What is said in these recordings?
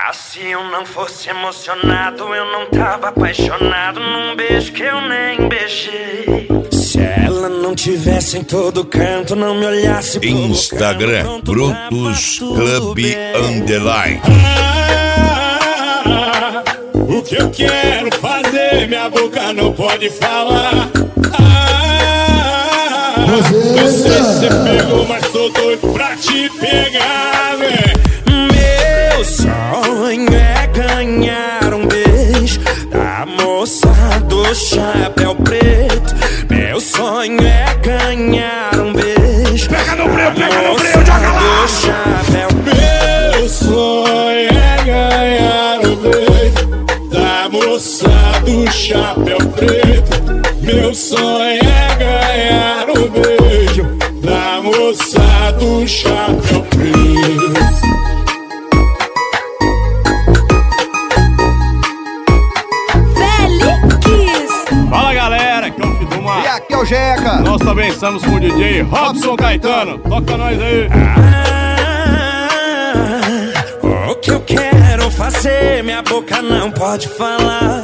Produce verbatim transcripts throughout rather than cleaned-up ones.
Ah, se eu não fosse emocionado, eu não tava apaixonado num beijo que eu nem beijei. Se ela não tivesse em todo canto, não me olhasse pro Instagram, Brutus Club Underline. Ah, o que eu quero fazer, minha boca não pode falar. Ah, não sei se você pegou, mas tô doido pra te pegar, véi. Meu sonho é ganhar um beijo da moça do chapéu preto. Meu sonho é ganhar um beijo. Pega no breu, pega no breu, joga lá! Do chapéu. Meu sonho é ganhar um beijo da moça do chapéu preto. Meu sonho é ganhar um beijo da moça do chapéu preto. Fala galera, aqui é o Fiduma. E aqui é o Jeca. Nós também estamos com o D J Robson Caetano. Toca nós aí. Ah, o que eu quero fazer, minha boca não pode falar.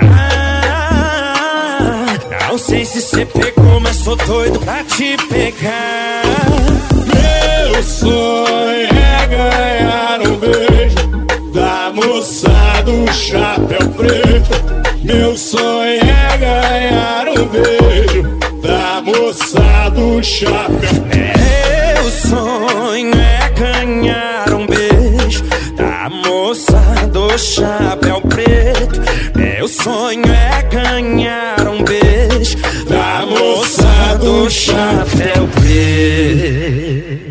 Ah, não sei se cê pegou, mas sou doido pra te pegar. Meu sonho é ganhar um beijo da moça do chapéu preto. Meu sonho é ganhar um beijo da moça do chapéu. Meu sonho é ganhar um beijo da moça do chapéu preto. Meu sonho é ganhar um beijo da moça do chapéu preto.